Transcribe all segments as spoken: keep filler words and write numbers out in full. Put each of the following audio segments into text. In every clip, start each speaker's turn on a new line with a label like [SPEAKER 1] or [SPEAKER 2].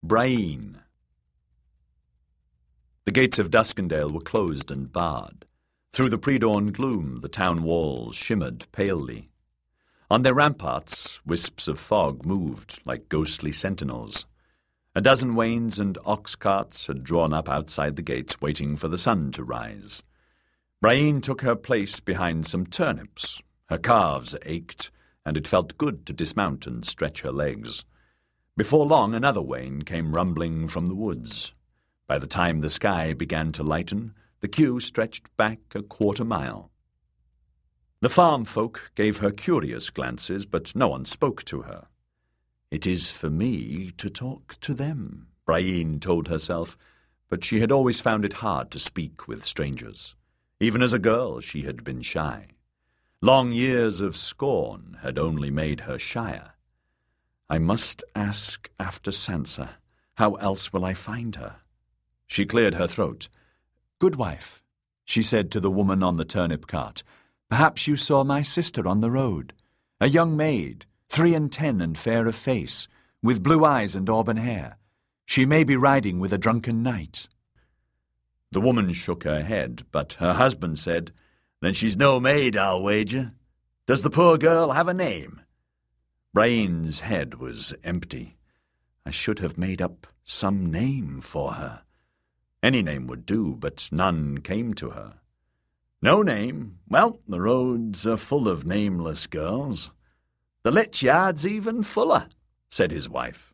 [SPEAKER 1] Brienne. The gates of Duskendale were closed and barred. Through the pre-dawn gloom, the town walls shimmered palely. On their ramparts, wisps of fog moved like ghostly sentinels. A dozen wains and ox carts had drawn up outside the gates, waiting for the sun to rise. Brienne took her place behind some turnips. Her calves ached, and it felt good to dismount and stretch her legs. Before long, another wain came rumbling from the woods. By the time the sky began to lighten, the queue stretched back a quarter mile. The farm folk gave her curious glances, but no one spoke to her. "It is for me to talk to them," Brienne told herself, but she had always found it hard to speak with strangers. Even as a girl, she had been shy. Long years of scorn had only made her shyer. "I must ask after Sansa. How else will I find her?" She cleared her throat. "Goodwife," she said to the woman on the turnip cart, "perhaps you saw my sister on the road. A young maid, three and ten and fair of face, with blue eyes and auburn hair. She may be riding with a drunken knight." The woman shook her head, but her husband said, "Then she's no maid, I'll wager. Does the poor girl have a name?" Brienne's head was empty. I should have made up some name for her. Any name would do, but none came to her. "No name? Well, the roads are full of nameless girls. The lich yard's even fuller," said his wife.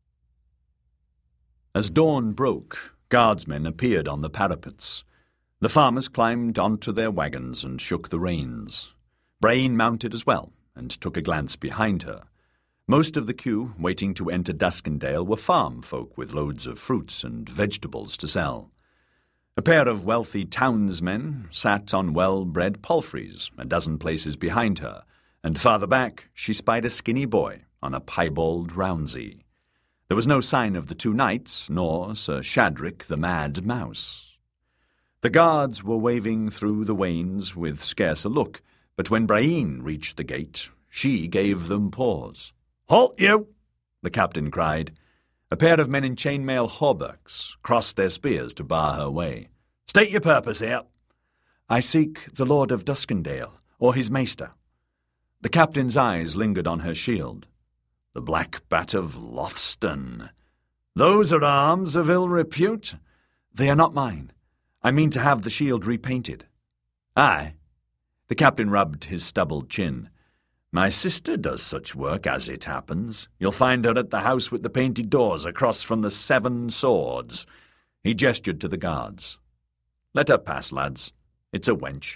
[SPEAKER 1] As dawn broke, guardsmen appeared on the parapets. The farmers climbed onto their wagons and shook the reins. Brienne mounted as well, and took a glance behind her. Most of the queue waiting to enter Duskendale were farm folk with loads of fruits and vegetables to sell. A pair of wealthy townsmen sat on well-bred palfreys a dozen places behind her, and farther back she spied a skinny boy on a piebald rounsey. There was no sign of the two knights, nor Sir Shadrick the Mad Mouse. The guards were waving through the wains with scarce a look, but when Brienne reached the gate, she gave them pause. "Halt you!" the captain cried. A pair of men in chainmail hauberks crossed their spears to bar her way. "State your purpose here." "I seek the Lord of Duskendale, or his maester." The captain's eyes lingered on her shield. "The Black Bat of Lothston. Those are arms of ill repute." "They are not mine. I mean to have the shield repainted." "Aye." The captain rubbed his stubbled chin. "My sister does such work, as it happens. You'll find her at the house with the painted doors across from the Seven Swords." He gestured to the guards. "Let her pass, lads. It's a wench."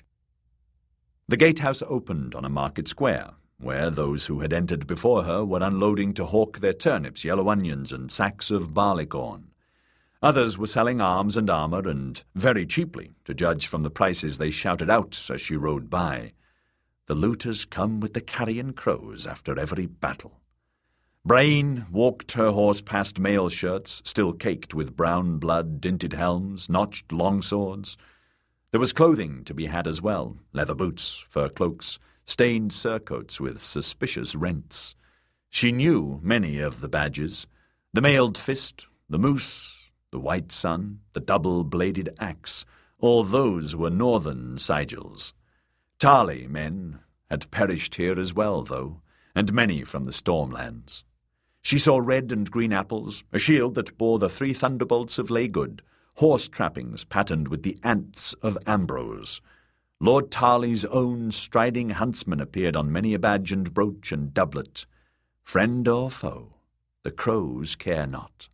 [SPEAKER 1] The gatehouse opened on a market square, where those who had entered before her were unloading to hawk their turnips, yellow onions, and sacks of barleycorn. Others were selling arms and armour, and very cheaply, to judge from the prices they shouted out as she rode by. The looters come with the carrion crows after every battle. Brienne walked her horse past mail shirts, still caked with brown blood, dinted helms, notched longswords. There was clothing to be had as well, leather boots, fur cloaks, stained surcoats with suspicious rents. She knew many of the badges: the mailed fist, the moose, the white sun, the double-bladed axe. All those were northern sigils. Tarley men had perished here as well, though, and many from the Stormlands. She saw red and green apples, a shield that bore the three thunderbolts of Laegud, horse trappings patterned with the ants of Ambrose. Lord Tarley's own striding huntsman appeared on many a badge and brooch and doublet. Friend or foe, the crows care not.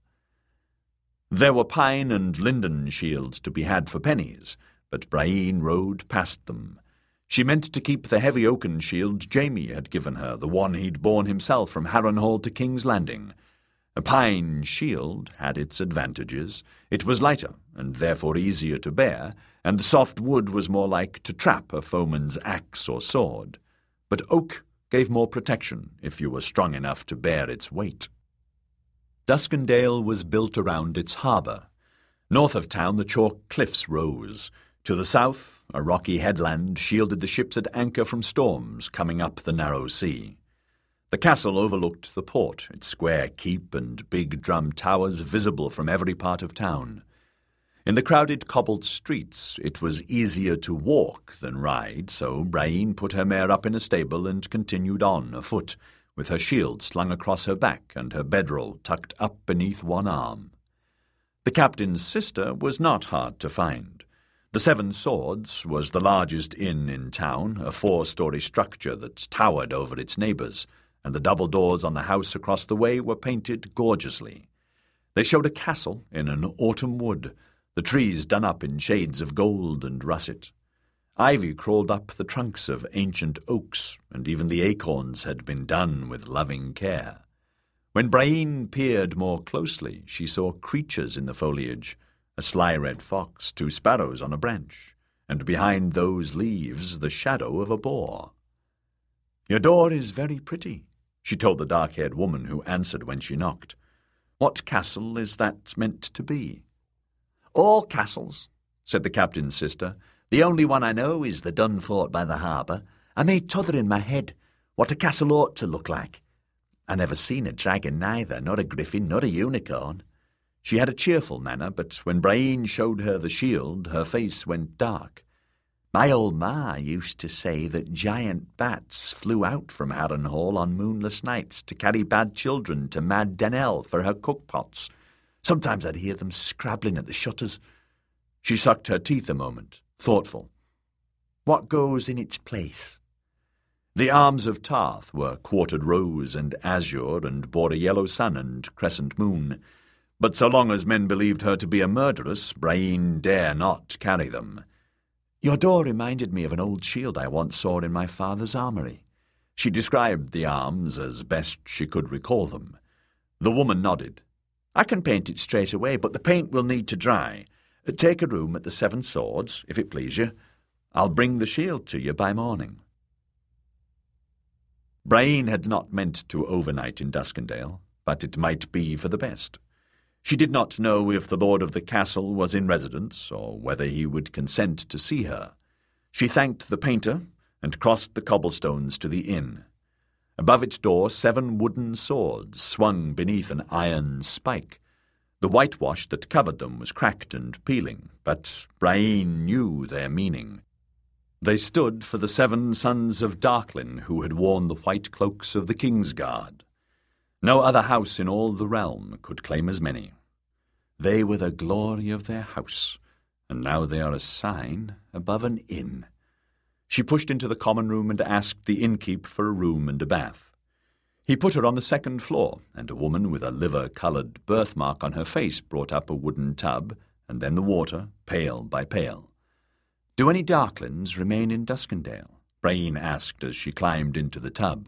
[SPEAKER 1] There were pine and linden shields to be had for pennies, but Brienne rode past them. She meant to keep the heavy oaken shield Jaime had given her, the one he'd borne himself from Harrenhal to King's Landing. A pine shield had its advantages. It was lighter, and therefore easier to bear, and the soft wood was more like to trap a foeman's axe or sword. But oak gave more protection if you were strong enough to bear its weight. Duskendale was built around its harbour. North of town the chalk cliffs rose. To the south, a rocky headland shielded the ships at anchor from storms coming up the narrow sea. The castle overlooked the port, its square keep and big drum towers visible from every part of town. In the crowded cobbled streets it was easier to walk than ride, so Brayne put her mare up in a stable and continued on afoot, with her shield slung across her back and her bedroll tucked up beneath one arm. The captain's sister was not hard to find. The Seven Swords was the largest inn in town, a four-story structure that towered over its neighbours, and the double doors on the house across the way were painted gorgeously. They showed a castle in an autumn wood, the trees done up in shades of gold and russet. Ivy crawled up the trunks of ancient oaks, and even the acorns had been done with loving care. When Brayne peered more closely, she saw creatures in the foliage, a sly red fox, two sparrows on a branch, and behind those leaves the shadow of a boar. "Your door is very pretty," she told the dark-haired woman who answered when she knocked. "What castle is that meant to be?" "All castles," said the captain's sister. "The only one I know is the Dun Fort by the harbour. I made t'other in my head, what a castle ought to look like. I never seen a dragon neither, nor a griffin, nor a unicorn." She had a cheerful manner, but when Brayne showed her the shield, her face went dark. "My old ma used to say that giant bats flew out from Harrenhal on moonless nights to carry bad children to Mad Denell for her cookpots. Sometimes I'd hear them scrabbling at the shutters." She sucked her teeth a moment, thoughtful. "What goes in its place?" The arms of Tarth were quartered rose and azure and bore a yellow sun and crescent moon. But so long as men believed her to be a murderess, Brayne dare not carry them. "Your door reminded me of an old shield I once saw in my father's armoury." She described the arms as best she could recall them. The woman nodded. "I can paint it straight away, but the paint will need to dry. Take a room at the Seven Swords, if it please you. I'll bring the shield to you by morning." Brayne had not meant to overnight in Duskendale, but it might be for the best. She did not know if the lord of the castle was in residence, or whether he would consent to see her. She thanked the painter, and crossed the cobblestones to the inn. Above its door seven wooden swords swung beneath an iron spike. The whitewash that covered them was cracked and peeling, but Brayne knew their meaning. They stood for the seven sons of Darklin who had worn the white cloaks of the King's Guard. No other house in all the realm could claim as many. They were the glory of their house, and now they are a sign above an inn. She pushed into the common room and asked the innkeep for a room and a bath. He put her on the second floor, and a woman with a liver-coloured birthmark on her face brought up a wooden tub, and then the water, pail by pail. "Do any Darklins remain in Duskendale?" Brayne asked as she climbed into the tub.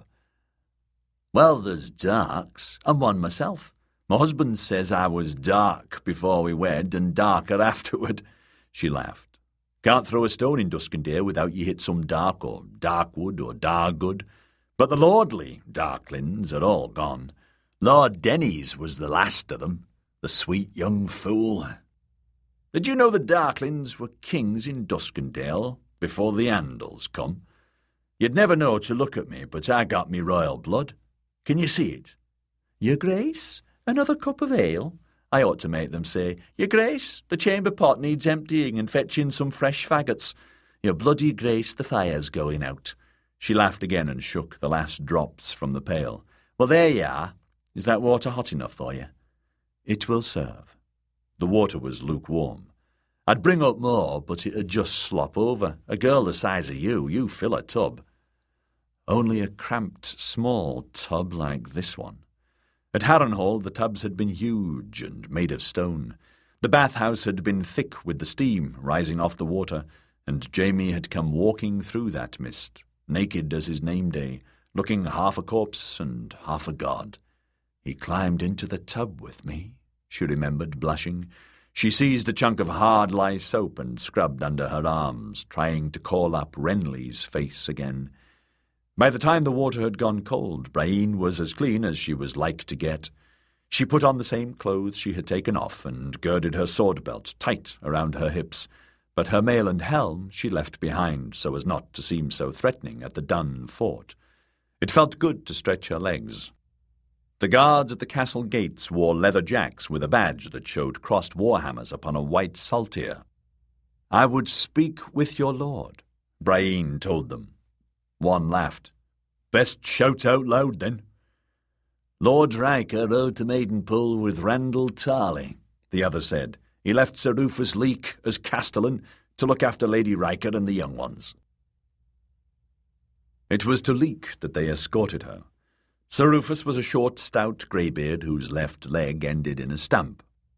[SPEAKER 1] "Well, there's Darks. I'm one myself. My husband says I was dark before we wed and darker afterward." She laughed. "Can't throw a stone in Duskendale without you hit some Dark or Darkwood or Dargood. But the lordly Darklins are all gone. Lord Denny's was the last of them, the sweet young fool. Did you know the Darklins were kings in Duskendale before the Andals come? You'd never know to look at me, but I got me royal blood. Can you see it? Your Grace, another cup of ale? I ought to make them say, Your Grace, the chamber pot needs emptying and fetch in some fresh faggots. Your bloody Grace, the fire's going out." She laughed again and shook the last drops from the pail. "Well, there you are. Is that water hot enough for you?" "It will serve." The water was lukewarm. "I'd bring up more, but it'd just slop over. A girl the size of you, you fill a tub." Only a cramped, small tub like this one. At Harrenhal the tubs had been huge and made of stone. The bathhouse had been thick with the steam rising off the water, and Jamie had come walking through that mist, naked as his name day, looking half a corpse and half a god. He climbed into the tub with me, she remembered, blushing. She seized a chunk of hard lye soap and scrubbed under her arms, trying to call up Renly's face again. By the time the water had gone cold, Brayne was as clean as she was like to get. She put on the same clothes she had taken off and girded her sword belt tight around her hips, but her mail and helm she left behind so as not to seem so threatening at the Dun Fort. It felt good to stretch her legs. The guards at the castle gates wore leather jacks with a badge that showed crossed warhammers upon a white saltire. "I would speak with your lord," Brian told them. One laughed. "Best shout out loud, then." "Lord Riker rode to Maidenpool with Randall Tarley," the other said. "He left Sir Rufus Leake as castellan to look after Lady Riker and the young ones." It was to Leake that they escorted her. Sir Rufus was a short, stout greybeard whose left leg ended in a stump.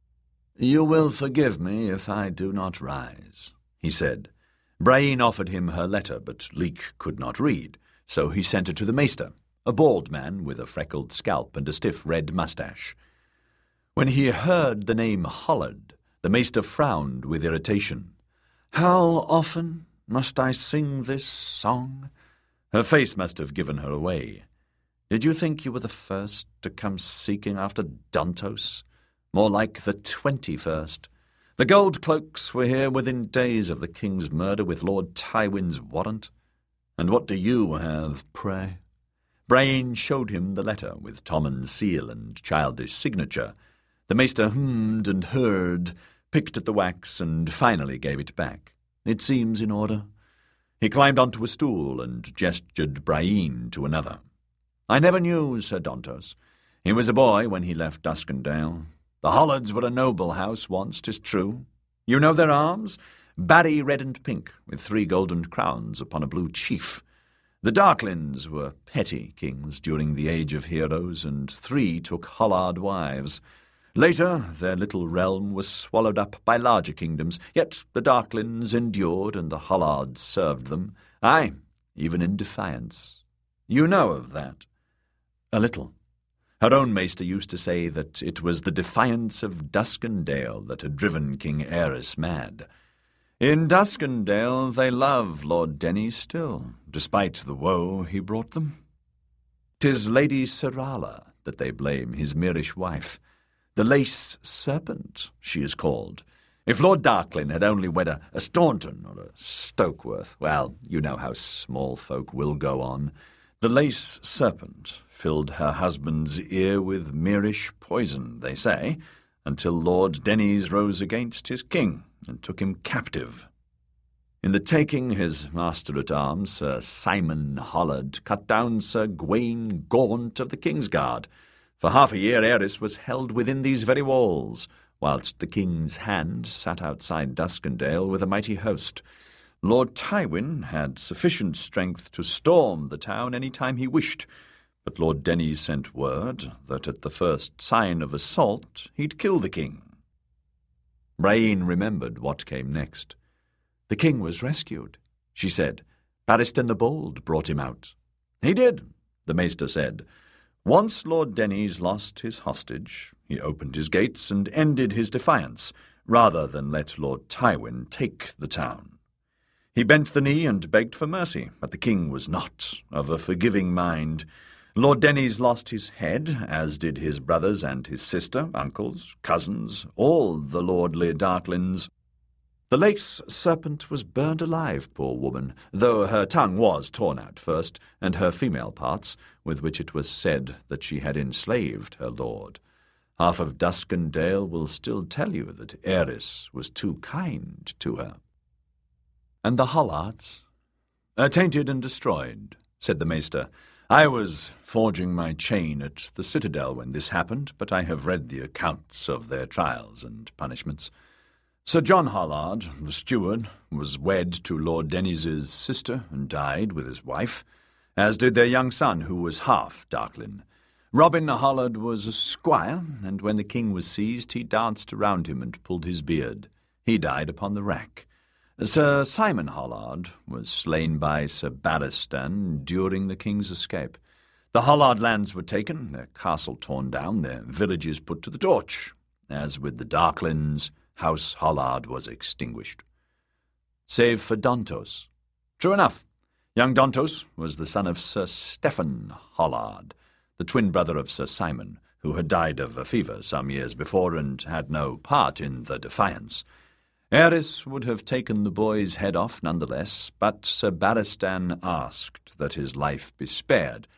[SPEAKER 1] "You will forgive me if I do not rise," he said. Brian offered him her letter, but Leake could not read, so he sent it to the maester, a bald man with a freckled scalp and a stiff red moustache. When he heard the name Hollard, the maester frowned with irritation. "How often must I sing this song?" Her face must have given her away. "Did you think you were the first to come seeking after Dontos? More like the twenty-first. The gold cloaks were here within days of the king's murder with Lord Tywin's warrant. And what do you have, pray?" Brian showed him the letter with Tommen's seal and childish signature. The maester hummed and heard, picked at the wax, and finally gave it back. "It seems in order." He climbed onto a stool and gestured Brian to another. "I never knew Sir Dontos. He was a boy when he left Duskendale. The Hollards were a noble house once, 'tis true. You know their arms? Barry red and pink, with three golden crowns upon a blue chief. The Darklins were petty kings during the Age of Heroes, and three took Hollard wives. Later, their little realm was swallowed up by larger kingdoms, yet the Darklins endured and the Hollards served them, aye, even in defiance. You know of that?" "A little." Her own maester used to say that it was the defiance of Duskendale that had driven King Aerys mad. In Duskendale they love Lord Denny still, despite the woe he brought them. 'Tis Lady Serala that they blame, his Myrish wife. The Lace Serpent, she is called. If Lord Darklin had only wed a, a Staunton or a Stokeworth, well, you know how small folk will go on. The Lace Serpent filled her husband's ear with Myrish poison, they say, until Lord Denys rose against his king and took him captive. In the taking, his master-at-arms, Sir Simon Hollard, cut down Sir Gawain Gaunt of the Kingsguard. For half a year Aerys was held within these very walls, whilst the king's hand sat outside Duskendale with a mighty host. Lord Tywin had sufficient strength to storm the town any time he wished, but Lord Denny sent word that at the first sign of assault he'd kill the king. Brian remembered what came next. "The king was rescued," she said. "Barristan the Bold brought him out." "He did," the maester said. "Once Lord Denys lost his hostage, he opened his gates and ended his defiance, rather than let Lord Tywin take the town. He bent the knee and begged for mercy, but the king was not of a forgiving mind. Lord Denys lost his head, as did his brothers and his sister, uncles, cousins, all the lordly Darklins. The Lace Serpent was burned alive, poor woman, though her tongue was torn out first, and her female parts, with which it was said that she had enslaved her lord. Half of Duskendale will still tell you that Aerys was too kind to her." "And the Hollards?" "Are tainted and destroyed," said the maester. "I was forging my chain at the citadel when this happened, but I have read the accounts of their trials and punishments. Sir John Hollard, the steward, was wed to Lord Denys's sister and died with his wife, as did their young son, who was half Darklin. Robin Hollard was a squire, and when the king was seized, he danced around him and pulled his beard. He died upon the rack. Sir Simon Hollard was slain by Sir Barristan during the king's escape. The Hollard lands were taken, their castle torn down, their villages put to the torch. As with the Darklins, House Hollard was extinguished. Save for Dontos. True enough. Young Dontos was the son of Sir Stephen Hollard, the twin brother of Sir Simon, who had died of a fever some years before and had no part in the defiance. Aerys would have taken the boy's head off nonetheless, but Sir Barristan asked that his life be spared,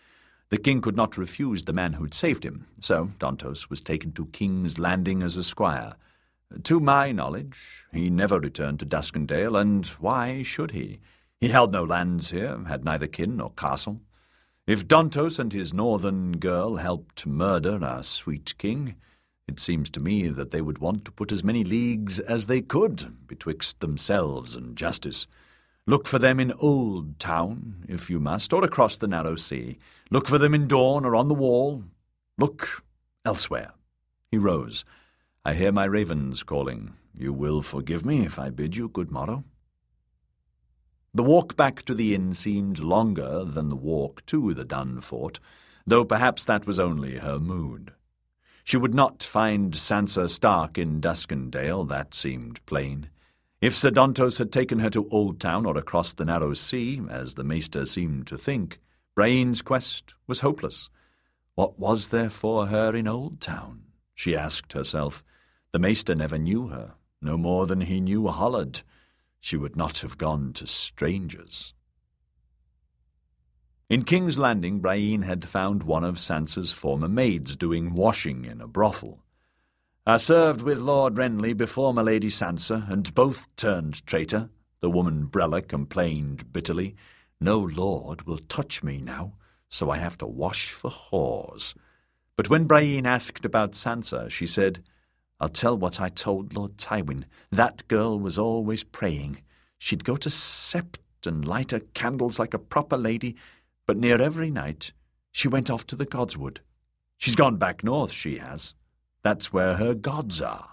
[SPEAKER 1] The king could not refuse the man who'd saved him, so Dontos was taken to King's Landing as a squire. To my knowledge, he never returned to Duskendale, and why should he? He held no lands here, had neither kin nor castle. If Dontos and his northern girl helped murder our sweet king, it seems to me that they would want to put as many leagues as they could betwixt themselves and justice. Look for them in Old Town, if you must, or across the narrow sea. Look for them in Dawn or on the wall. Look elsewhere. He rose. I hear my ravens calling. You will forgive me if I bid you good morrow. The walk back to the inn seemed longer than the walk to the Dun Fort, though perhaps that was only her mood. She would not find Sansa Stark in Duskendale, that seemed plain. If Sir Dontos had taken her to Old Town or across the narrow sea, as the Maester seemed to think, Braine's quest was hopeless. What was there for her in Old Town? She asked herself. The Maester never knew her, no more than he knew Hollard. She would not have gone to strangers. In King's Landing, Brienne had found one of Sansa's former maids doing washing in a brothel. I served with Lord Renly before my Lady Sansa, and both turned traitor, the woman Brella complained bitterly. No lord will touch me now, so I have to wash for whores. But when Brienne asked about Sansa, she said, I'll tell what I told Lord Tywin. That girl was always praying. She'd go to Sept and light her candles like a proper lady, but near every night she went off to the Godswood. She's gone back north, she has. That's where her gods are.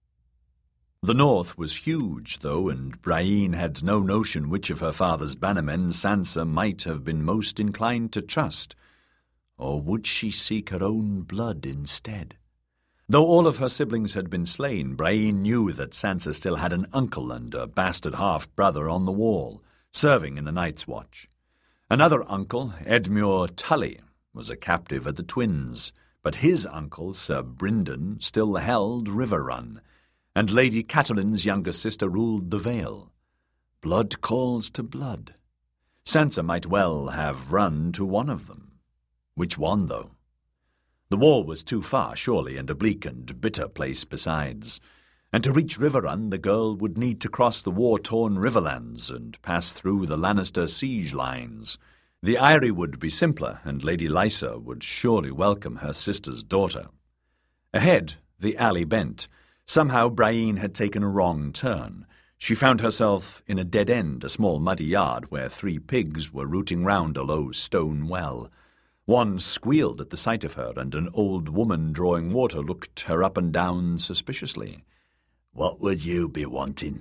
[SPEAKER 1] The north was huge, though, and Brienne had no notion which of her father's bannermen Sansa might have been most inclined to trust. Or would she seek her own blood instead? Though all of her siblings had been slain, Brienne knew that Sansa still had an uncle and a bastard half-brother on the wall, serving in the Night's Watch. Another uncle, Edmure Tully, was a captive at the Twins, but his uncle, Sir Brynden, still held Riverrun, and Lady Catelyn's younger sister ruled the Vale. Blood calls to blood. Sansa might well have run to one of them. Which one, though? The wall was too far, surely, and a bleak and bitter place besides. And to reach Riverrun, the girl would need to cross the war-torn riverlands and pass through the Lannister siege lines. The Eyrie would be simpler, and Lady Lysa would surely welcome her sister's daughter. Ahead, the alley bent. Somehow Brienne had taken a wrong turn. She found herself in a dead end, a small muddy yard where three pigs were rooting round a low stone well. One squealed at the sight of her, and an old woman drawing water looked her up and down suspiciously. "What would you be wanting?"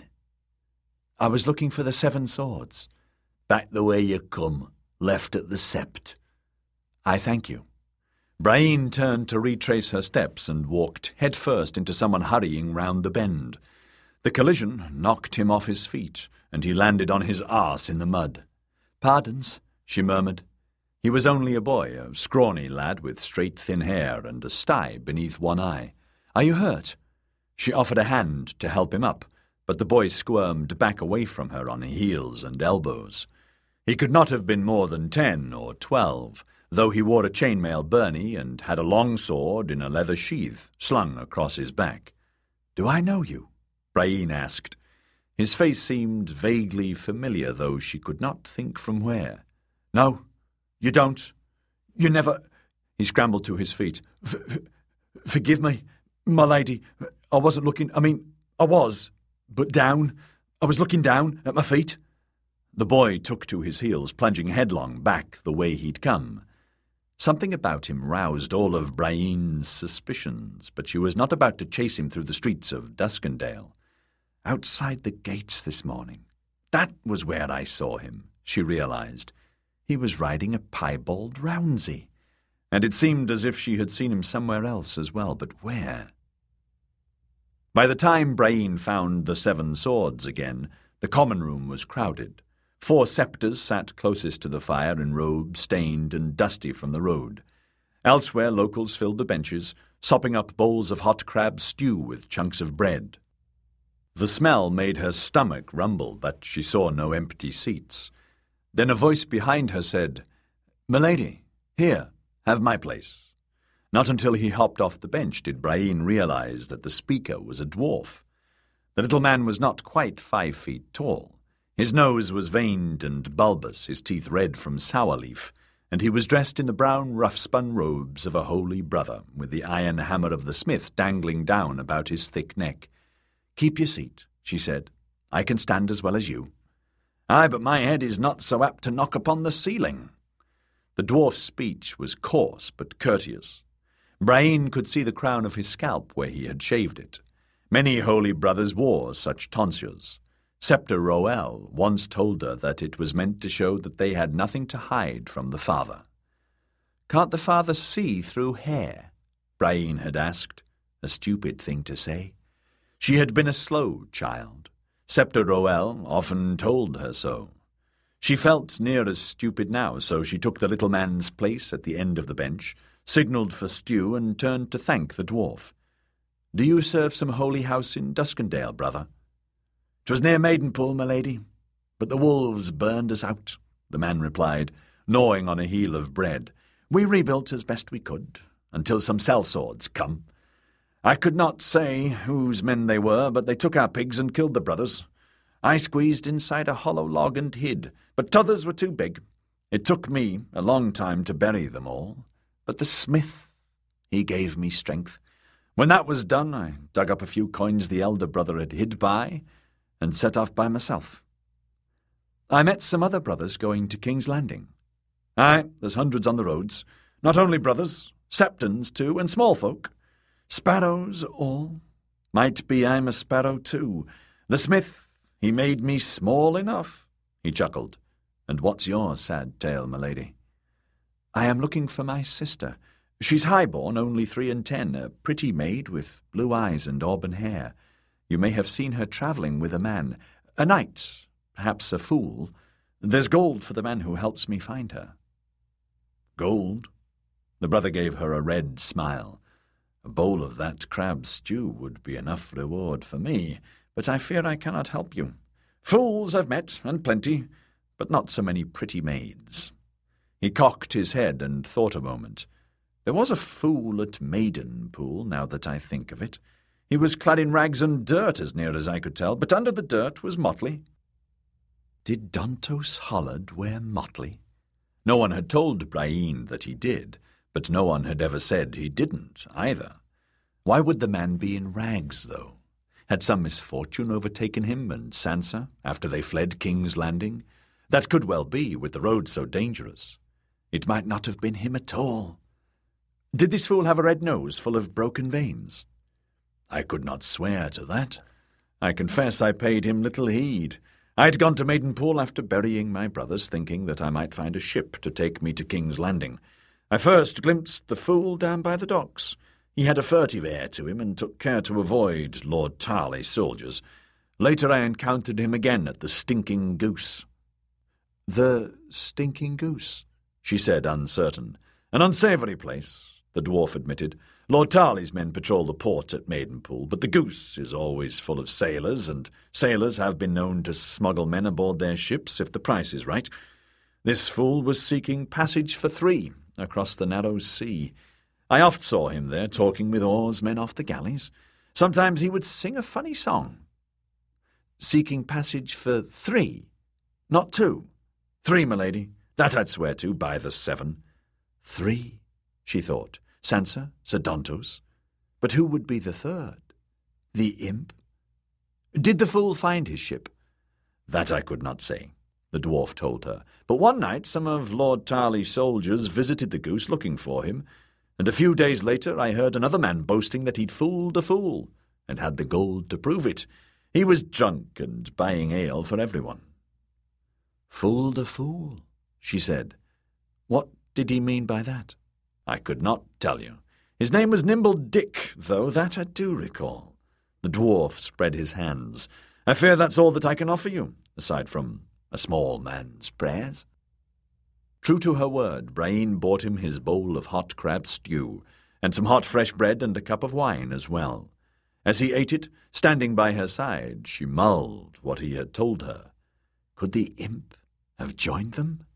[SPEAKER 1] "I was looking for the Seven Swords." "Back the way you come, left at the Sept." "I thank you." Brienne turned to retrace her steps and walked headfirst into someone hurrying round the bend. The collision knocked him off his feet, and he landed on his arse in the mud. "Pardons," she murmured. He was only a boy, a scrawny lad with straight thin hair and a sty beneath one eye. "Are you hurt?" She offered a hand to help him up, but the boy squirmed back away from her on heels and elbows. He could not have been more than ten or twelve, though he wore a chainmail byrnie and had a long sword in a leather sheath slung across his back. "Do I know you?" Brienne asked. His face seemed vaguely familiar, though she could not think from where. "No, you don't. You never—" He scrambled to his feet. F f "Forgive me, my lady. I wasn't looking— I mean, I was, but down. I was looking down at my feet." The boy took to his heels, plunging headlong back the way he'd come. Something about him roused all of Brienne's suspicions, but she was not about to chase him through the streets of Duskendale. Outside the gates this morning. That was where I saw him, she realized. He was riding a piebald Rounsey, and it seemed as if she had seen him somewhere else as well, but where? By the time Brienne found the Seven Swords again, the common room was crowded. Four septors sat closest to the fire in robes stained and dusty from the road. Elsewhere, locals filled the benches, sopping up bowls of hot crab stew with chunks of bread. The smell made her stomach rumble, but she saw no empty seats. Then a voice behind her said, "Milady, here, have my place." Not until he hopped off the bench did Brain realize that the speaker was a dwarf. The little man was not quite five feet tall. His nose was veined and bulbous, his teeth red from sour leaf, and he was dressed in the brown rough-spun robes of a holy brother, with the iron hammer of the smith dangling down about his thick neck. "Keep your seat," she said. "I can stand as well as you." "Aye, but my head is not so apt to knock upon the ceiling." The dwarf's speech was coarse but courteous. Brain could see the crown of his scalp where he had shaved it. Many holy brothers wore such tonsures. Scepter Roel once told her that it was meant to show that they had nothing to hide from the father. "Can't the father see through hair?" Brain had asked, a stupid thing to say. She had been a slow child. Scepter Roel often told her so. She felt near as stupid now, so she took the little man's place at the end of the bench, signalled for stew, and turned to thank the dwarf. "Do you serve some holy house in Duskendale, brother?" "'Twas near Maidenpool, my lady, but the wolves burned us out," the man replied, gnawing on a heel of bread. "We rebuilt as best we could, until some sellswords come. I could not say whose men they were, but they took our pigs and killed the brothers. I squeezed inside a hollow log and hid, but t'others were too big. It took me a long time to bury them all. But the smith, he gave me strength. When that was done, I dug up a few coins the elder brother had hid by, and set off by myself." "I met some other brothers going to King's Landing." "Aye, there's hundreds on the roads. Not only brothers, septons too, and small folk. Sparrows all. Might be I'm a sparrow too. The smith, he made me small enough." He chuckled. "And what's your sad tale, my lady?" "I am looking for my sister. She's high-born, only three and ten, a pretty maid with blue eyes and auburn hair. You may have seen her travelling with a man, a knight, perhaps a fool. There's gold for the man who helps me find her." "Gold?" The brother gave her a red smile. "A bowl of that crab stew would be enough reward for me, but I fear I cannot help you. Fools I've met, and plenty, but not so many pretty maids." He cocked his head and thought a moment. There was a fool at Maidenpool, now that I think of it. He was clad in rags and dirt, as near as I could tell, but under the dirt was motley. Did Dontos Hollard wear motley? No one had told Brain that he did, but no one had ever said he didn't, either. Why would the man be in rags, though? Had some misfortune overtaken him and Sansa after they fled King's Landing? That could well be, with the road so dangerous. It might not have been him at all. Did this fool have a red nose full of broken veins? I could not swear to that. I confess I paid him little heed. I had gone to Maidenpool after burying my brothers, thinking that I might find a ship to take me to King's Landing. I first glimpsed the fool down by the docks. He had a furtive air to him, and took care to avoid Lord Tarley's soldiers. Later I encountered him again at the Stinking Goose. "The Stinking Goose?" she said, uncertain. "An unsavoury place," the dwarf admitted. "Lord Tarley's men patrol the port at Maidenpool, but the Goose is always full of sailors, and sailors have been known to smuggle men aboard their ships if the price is right. This fool was seeking passage for three across the narrow sea. I oft saw him there talking with oarsmen off the galleys. Sometimes he would sing a funny song." "Seeking passage for three, not two?" "Three, my lady. That I'd swear to, by the seven." Three, she thought. Sansa, Sir Dontos. But who would be the third? The imp? Did the fool find his ship? That I could not say, the dwarf told her. But one night some of Lord Tarley's soldiers visited the Goose looking for him, and a few days later I heard another man boasting that he'd fooled a fool, and had the gold to prove it. He was drunk and buying ale for everyone. "Fooled a fool," she said. "What did he mean by that?" "I could not tell you. His name was Nimble Dick, though, that I do recall." The dwarf spread his hands. "I fear that's all that I can offer you, aside from a small man's prayers." True to her word, Brain bought him his bowl of hot crab stew, and some hot fresh bread and a cup of wine as well. As he ate it, standing by her side, she mulled what he had told her. Could the imp have joined them?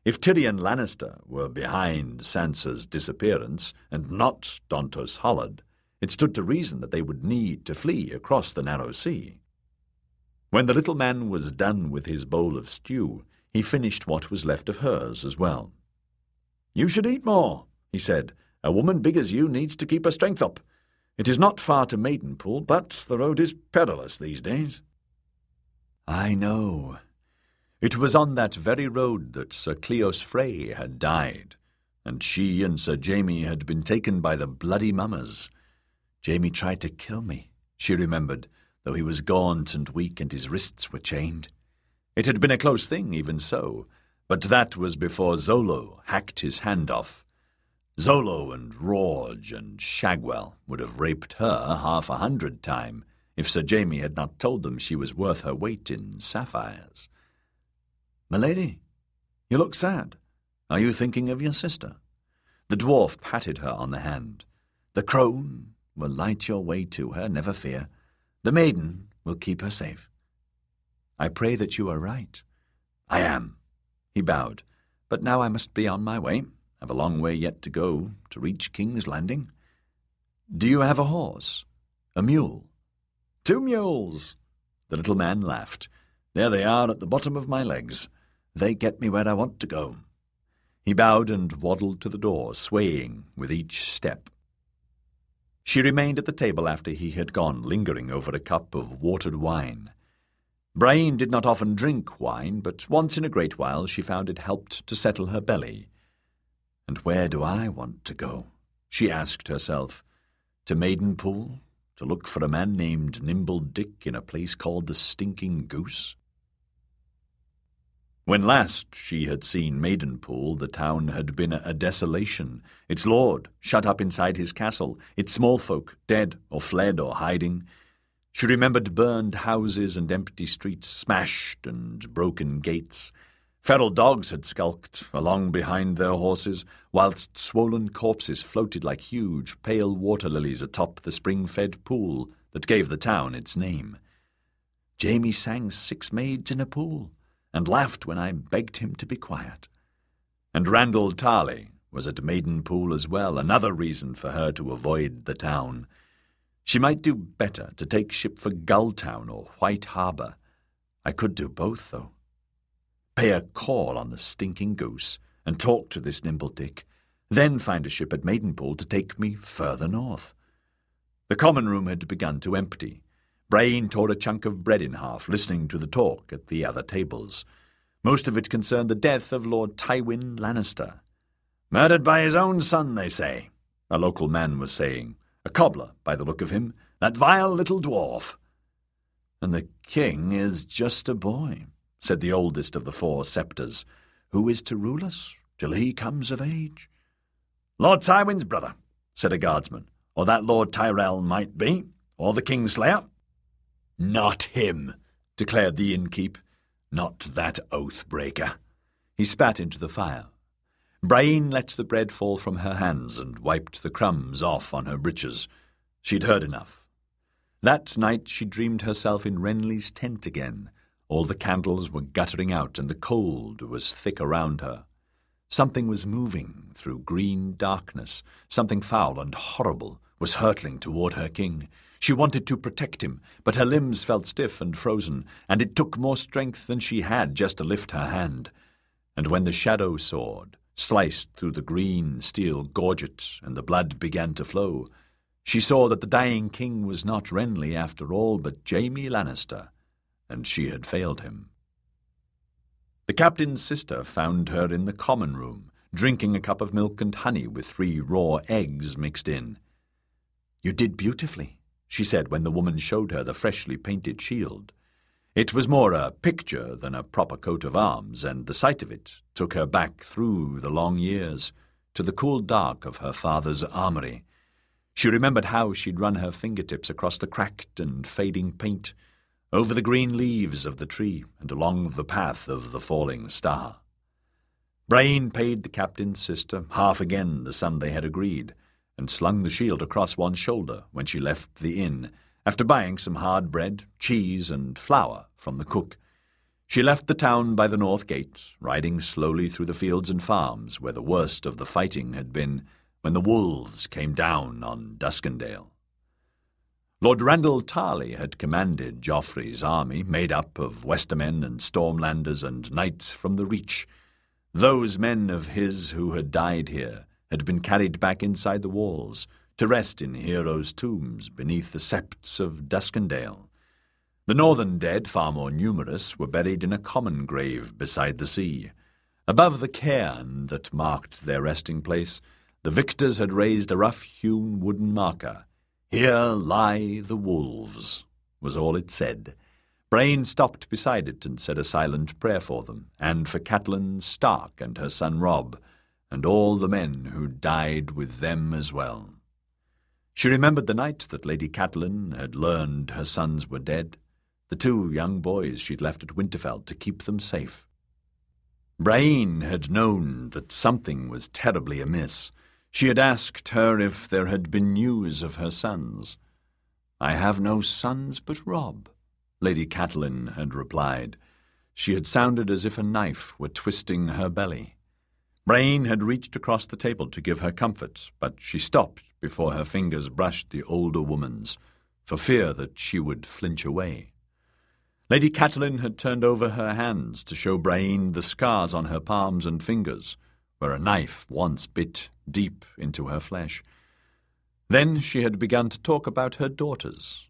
[SPEAKER 1] If Tyrion Lannister were behind Sansa's disappearance, and not Dontos Hollard, it stood to reason that they would need to flee across the narrow sea. When the little man was done with his bowl of stew, he finished what was left of hers as well. "You should eat more," he said. "A woman big as you needs to keep her strength up. It is not far to Maidenpool, but the road is perilous these days." "I know. It was on that very road that Sir Cleos Frey had died, and she and Sir Jaime had been taken by the bloody mummers. Jaime tried to kill me," she remembered, though he was gaunt and weak and his wrists were chained. It had been a close thing, even so, but that was before Zolo hacked his hand off. Zolo and Rorge and Shagwell would have raped her half a hundred time if Sir Jaime had not told them she was worth her weight in sapphires. "Milady, you look sad. Are you thinking of your sister?" The dwarf patted her on the hand. "The crone will light your way to her, never fear. The maiden will keep her safe." "I pray that you are right." "I am." He bowed. "But now I must be on my way. I've a long way yet to go to reach King's Landing." "Do you have a horse? A mule?" "Two mules." The little man laughed. "There they are at the bottom of my legs. They get me where I want to go." He bowed and waddled to the door, swaying with each step. She remained at the table after he had gone, lingering over a cup of watered wine. Brienne did not often drink wine, but once in a great while she found it helped to settle her belly. "And where do I want to go?" she asked herself. "To Maidenpool, to look for a man named Nimble Dick in a place called the Stinking Goose?" When last she had seen Maidenpool, the town had been a desolation, its lord shut up inside his castle, its small folk dead or fled or hiding. She remembered burned houses and empty streets, smashed and broken gates. Feral dogs had skulked along behind their horses, whilst swollen corpses floated like huge pale water lilies atop the spring-fed pool that gave the town its name. Jaime sang Six Maids in a Pool, and laughed when I begged him to be quiet. And Randall Tarley was at Maidenpool as well, another reason for her to avoid the town. She might do better to take ship for Gulltown or White Harbour. I could do both, though. Pay a call on the Stinking Goose and talk to this Nimble Dick, then find a ship at Maidenpool to take me further north. The common room had begun to empty. Brienne tore a chunk of bread in half, listening to the talk at the other tables. Most of it concerned the death of Lord Tywin Lannister. "Murdered by his own son, they say," a local man was saying. "A cobbler, by the look of him, that vile little dwarf." "And the king is just a boy," said the oldest of the four sceptres. "Who is to rule us till he comes of age?" "Lord Tywin's brother," said a guardsman. "Or that Lord Tyrell might be, or the Kingslayer." "Not him," declared the innkeep. "Not that oath-breaker." He spat into the fire. Brienne let the bread fall from her hands and wiped the crumbs off on her breeches. She'd heard enough. That night she dreamed herself in Renly's tent again. All the candles were guttering out and the cold was thick around her. Something was moving through green darkness. Something foul and horrible was hurtling toward her king. She wanted to protect him, but her limbs felt stiff and frozen, and it took more strength than she had just to lift her hand. And when the shadow sword sliced through the green steel gorget and the blood began to flow, she saw that the dying king was not Renly after all, but Jaime Lannister, and she had failed him. The captain's sister found her in the common room, drinking a cup of milk and honey with three raw eggs mixed in. "You did beautifully," she said when the woman showed her the freshly painted shield. It was more a picture than a proper coat of arms, and the sight of it took her back through the long years, to the cool dark of her father's armoury. She remembered how she'd run her fingertips across the cracked and fading paint, over the green leaves of the tree, and along the path of the falling star. Brienne paid the captain's sister half again the sum they had agreed, and slung the shield across one shoulder when she left the inn, after buying some hard bread, cheese, and flour from the cook. She left the town by the north gate, riding slowly through the fields and farms where the worst of the fighting had been when the wolves came down on Duskendale. Lord Randall Tarley had commanded Joffrey's army, made up of Westermen and Stormlanders and knights from the Reach. Those men of his who had died here had been carried back inside the walls to rest in heroes' tombs beneath the septs of Duskendale. The northern dead, far more numerous, were buried in a common grave beside the sea. Above the cairn that marked their resting place, the victors had raised a rough-hewn wooden marker. "Here lie the wolves," was all it said. Brain stopped beside it and said a silent prayer for them, and for Catelyn Stark and her son Robb, and all the men who died with them as well. She remembered the night that Lady Catelyn had learned her sons were dead, the two young boys she'd left at Winterfell to keep them safe. Brain had known that something was terribly amiss. She had asked her if there had been news of her sons. "I have no sons but Robb," Lady Catelyn had replied. She had sounded as if a knife were twisting her belly. Brain had reached across the table to give her comfort, but she stopped before her fingers brushed the older woman's, for fear that she would flinch away. Lady Catelyn had turned over her hands to show Brain the scars on her palms and fingers, where a knife once bit deep into her flesh. Then she had begun to talk about her daughters.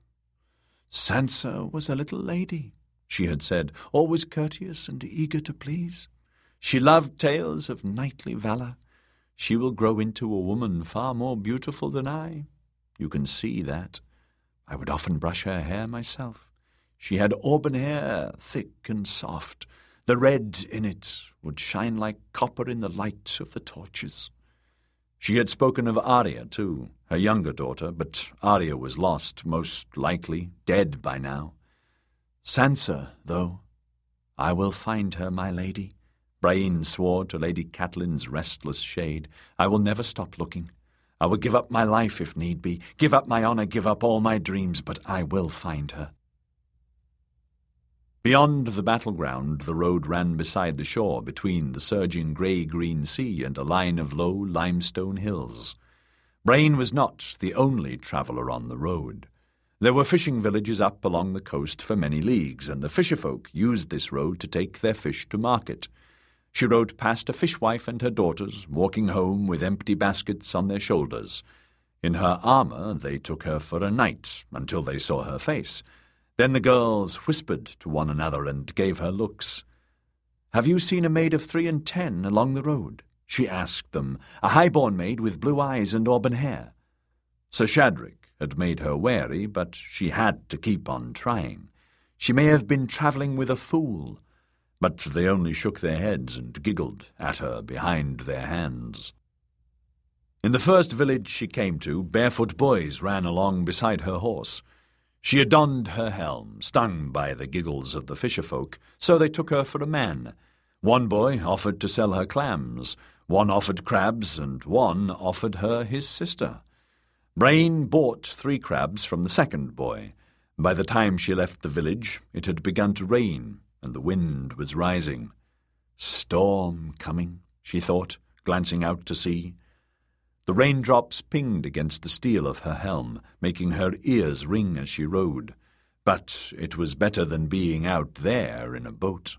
[SPEAKER 1] "Sansa was a little lady," she had said, "always courteous and eager to please. She loved tales of knightly valour. She will grow into a woman far more beautiful than I. You can see that. I would often brush her hair myself. She had auburn hair, thick and soft. The red in it would shine like copper in the light of the torches." She had spoken of Arya, too, her younger daughter, but Arya was lost, most likely dead by now. "Sansa, though, I will find her, my lady," Brain swore to Lady Catelyn's restless shade. "I will never stop looking. I will give up my life if need be, give up my honour, give up all my dreams, but I will find her." Beyond the battleground, the road ran beside the shore between the surging grey-green sea and a line of low limestone hills. Brain was not the only traveller on the road. There were fishing villages up along the coast for many leagues, and the fisherfolk used this road to take their fish to market. She rode past a fishwife and her daughters, walking home with empty baskets on their shoulders. In her armour they took her for a knight until they saw her face. Then the girls whispered to one another and gave her looks. "Have you seen a maid of three and ten along the road?" she asked them, "a high-born maid with blue eyes and auburn hair." Sir Shadrick had made her wary, but she had to keep on trying. She may have been travelling with a fool, but they only shook their heads and giggled at her behind their hands. In the first village she came to, barefoot boys ran along beside her horse. She had donned her helm, stung by the giggles of the fisherfolk, so they took her for a man. One boy offered to sell her clams, one offered crabs, and one offered her his sister. Brain bought three crabs from the second boy. By the time she left the village, it had begun to rain, and the wind was rising. "Storm coming," she thought, glancing out to sea. The raindrops pinged against the steel of her helm, making her ears ring as she rode. But it was better than being out there in a boat.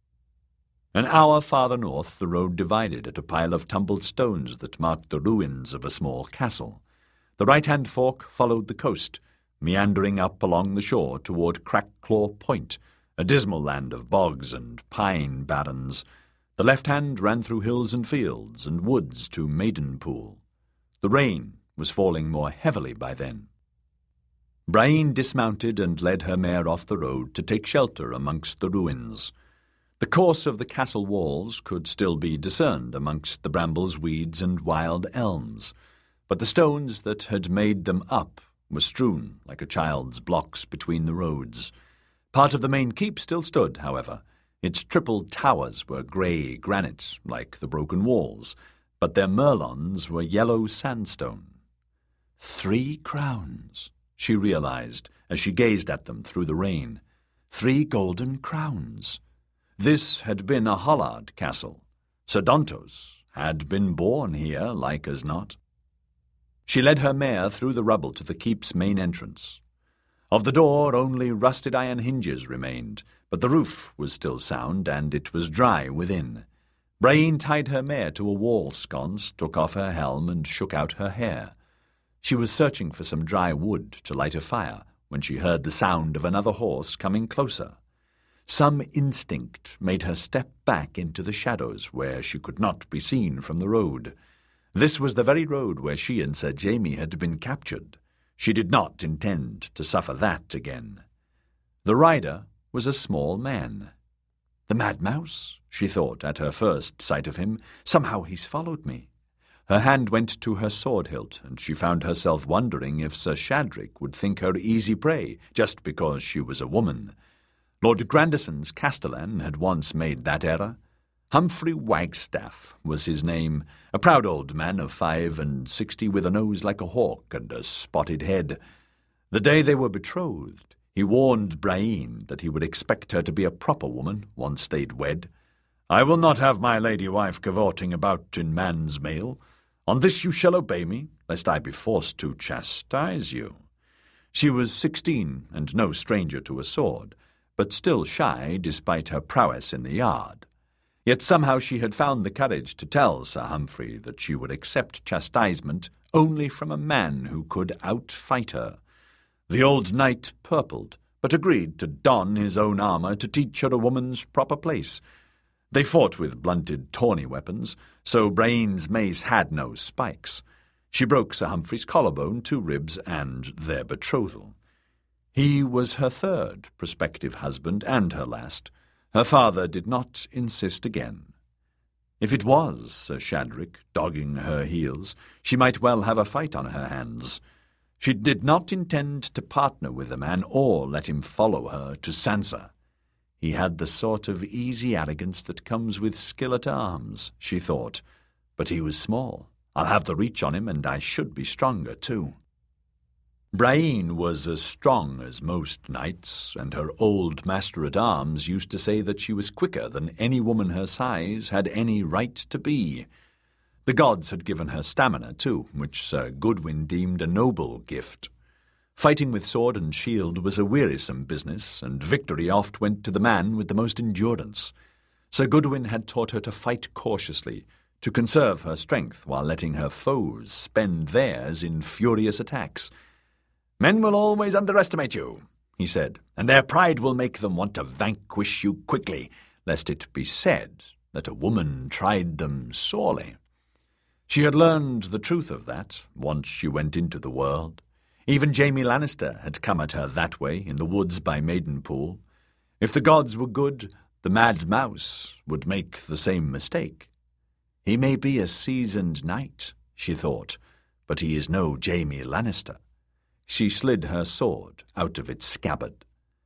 [SPEAKER 1] An hour farther north, the road divided at a pile of tumbled stones that marked the ruins of a small castle. The right-hand fork followed the coast, meandering up along the shore toward Crackclaw Point, a dismal land of bogs and pine barrens. The left hand ran through hills and fields and woods to Maidenpool. The rain was falling more heavily by then. Brain dismounted and led her mare off the road to take shelter amongst the ruins. The course of the castle walls could still be discerned amongst the brambles, weeds, and wild elms, but the stones that had made them up were strewn like a child's blocks between the roads. Part of the main keep still stood, however. Its triple towers were grey granite, like the broken walls, but their merlons were yellow sandstone. Three crowns, she realized as she gazed at them through the rain. Three golden crowns. This had been a Hollard castle. Sir Dontos had been born here, like as not. She led her mare through the rubble to the keep's main entrance. Of the door only rusted iron hinges remained, but the roof was still sound, and it was dry within. Braine tied her mare to a wall sconce, took off her helm, and shook out her hair. She was searching for some dry wood to light a fire when she heard the sound of another horse coming closer. Some instinct made her step back into the shadows where she could not be seen from the road. This was the very road where she and Sir Jaime had been captured. She did not intend to suffer that again. The rider was a small man. The Mad Mouse, she thought at her first sight of him. Somehow he's followed me. Her hand went to her sword hilt, and she found herself wondering if Sir Shadrick would think her easy prey just because she was a woman. Lord Grandison's castellan had once made that error. Humphrey Wagstaff was his name, a proud old man of five and sixty with a nose like a hawk and a spotted head. The day they were betrothed, he warned Braine that he would expect her to be a proper woman once they'd wed. "I will not have my lady wife cavorting about in man's mail. On this you shall obey me, lest I be forced to chastise you." She was sixteen and no stranger to a sword, but still shy despite her prowess in the yard. Yet somehow she had found the courage to tell Sir Humphrey that she would accept chastisement only from a man who could outfight her. The old knight purpled, but agreed to don his own armour to teach her a woman's proper place. They fought with blunted, tawny weapons, so Braine's mace had no spikes. She broke Sir Humphrey's collarbone, two ribs, and their betrothal. He was her third prospective husband and her last. Her father did not insist again. If it was Sir Shadrick dogging her heels, she might well have a fight on her hands. She did not intend to partner with the man or let him follow her to Sansa. He had the sort of easy arrogance that comes with skill at arms, she thought. But he was small. I'll have the reach on him, and I should be stronger too. Braine was as strong as most knights, and her old master-at-arms used to say that she was quicker than any woman her size had any right to be. The gods had given her stamina, too, which Sir Goodwin deemed a noble gift. Fighting with sword and shield was a wearisome business, and victory oft went to the man with the most endurance. Sir Goodwin had taught her to fight cautiously, to conserve her strength while letting her foes spend theirs in furious attacks. "Men will always underestimate you," he said, "and their pride will make them want to vanquish you quickly, lest it be said that a woman tried them sorely." She had learned the truth of that once she went into the world. Even Jaime Lannister had come at her that way in the woods by Maidenpool. If the gods were good, the Mad Mouse would make the same mistake. He may be a seasoned knight, she thought, but he is no Jaime Lannister. She slid her sword out of its scabbard.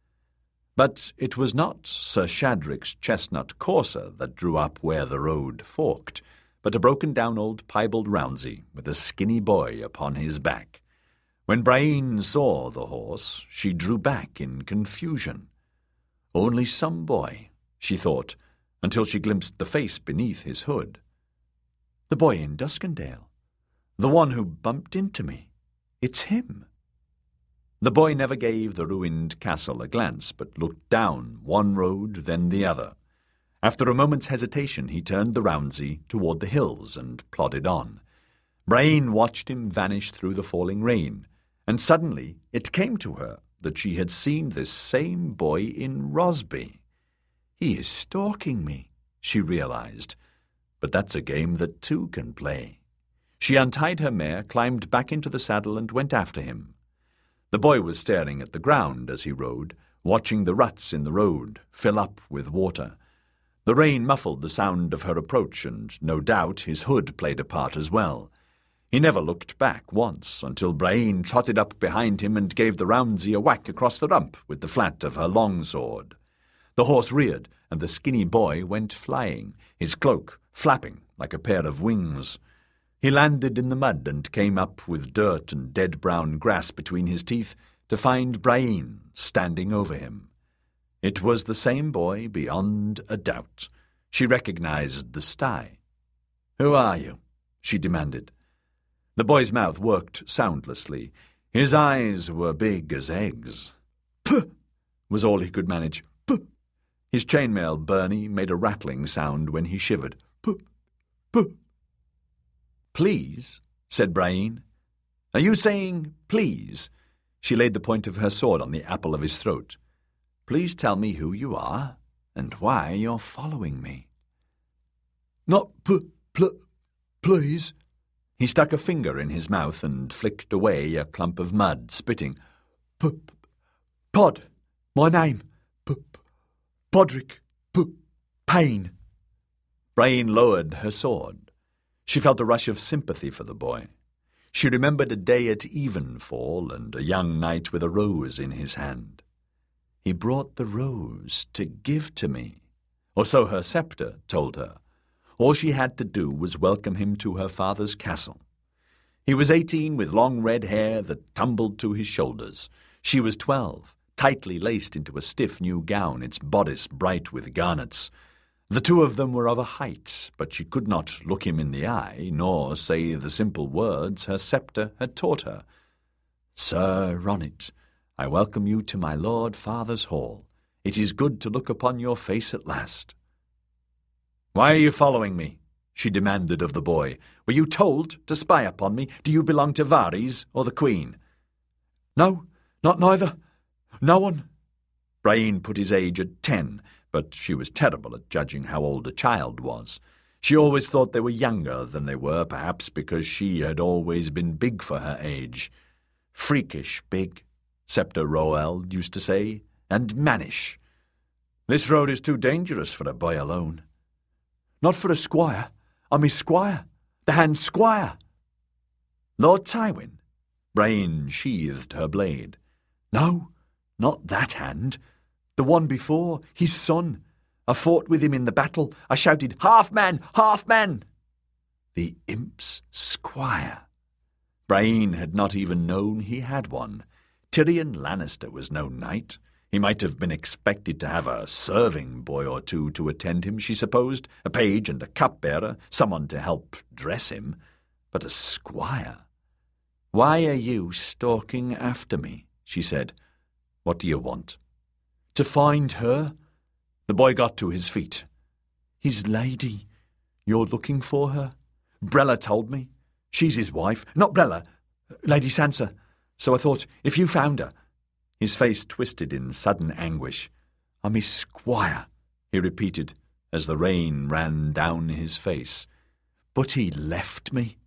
[SPEAKER 1] But it was not Sir Shadrick's chestnut courser that drew up where the road forked, but a broken-down old piebald Roundsey with a skinny boy upon his back. When Braine saw the horse, she drew back in confusion. Only some boy, she thought, until she glimpsed the face beneath his hood. The boy in Duskendale. The one who bumped into me. It's him. The boy never gave the ruined castle a glance, but looked down one road, then the other. After a moment's hesitation, he turned the Roundsey toward the hills and plodded on. Braine watched him vanish through the falling rain, and suddenly it came to her that she had seen this same boy in Rosby. He is stalking me, she realized, but that's a game that two can play. She untied her mare, climbed back into the saddle, and went after him. The boy was staring at the ground as he rode, watching the ruts in the road fill up with water. The rain muffled the sound of her approach, and no doubt his hood played a part as well. He never looked back once, until Braine trotted up behind him and gave the Roundsey a whack across the rump with the flat of her long sword. The horse reared, and the skinny boy went flying, his cloak flapping like a pair of wings. He landed in the mud and came up with dirt and dead brown grass between his teeth to find Braine standing over him. It was the same boy beyond a doubt. She recognized the sty. "Who are you?" she demanded. The boy's mouth worked soundlessly. His eyes were big as eggs. "Puh!" was all he could manage. "Puh!" His chainmail Bernie made a rattling sound when he shivered. "Puh! Puh!" "Please," said Brayne. "Are you saying please?" She laid the point of her sword on the apple of his throat. "Please tell me who you are and why you're following me." "Not p- pl- please." He stuck a finger in his mouth and flicked away a clump of mud, spitting. P- p- Pod, my name. P- p- Podrick P- Payne. Brayne lowered her sword. She felt a rush of sympathy for the boy. She remembered a day at evenfall and a young knight with a rose in his hand. He brought the rose to give to me, or so her sceptre told her. All she had to do was welcome him to her father's castle. He was eighteen, with long red hair that tumbled to his shoulders. She was twelve, tightly laced into a stiff new gown, its bodice bright with garnets. The two of them were of a height, but she could not look him in the eye, nor say the simple words her sceptre had taught her. "Sir Ronnet, I welcome you to my lord father's hall. It is good to look upon your face at last." "Why are you following me?" she demanded of the boy. "Were you told to spy upon me? Do you belong to Varys or the Queen?" "No, not neither. No one." Brayne put his age at ten, but she was terrible at judging how old a child was. She always thought they were younger than they were, perhaps because she had always been big for her age. "Freakish big," Sceptre Roald used to say, "and mannish. This road is too dangerous for a boy alone." "Not for a squire. I'm his squire. The hand squire." "Lord Tywin?" Brayne sheathed her blade. "No, not that hand. The one before, his son. I fought with him in the battle. I shouted, 'Half man! Half man!' The imp's squire. Brayne had not even known he had one. Tyrion Lannister was no knight. He might have been expected to have a serving boy or two to attend him, she supposed, a page and a cupbearer, someone to help dress him. But a squire? "Why are you stalking after me?" she said. "What do you want?" "To find her." The boy got to his feet. "His lady. You're looking for her? Brella told me. She's his wife. Not Brella, Lady Sansa. So I thought, if you found her—" His face twisted in sudden anguish. "I'm his squire," he repeated, as the rain ran down his face. "But he left me.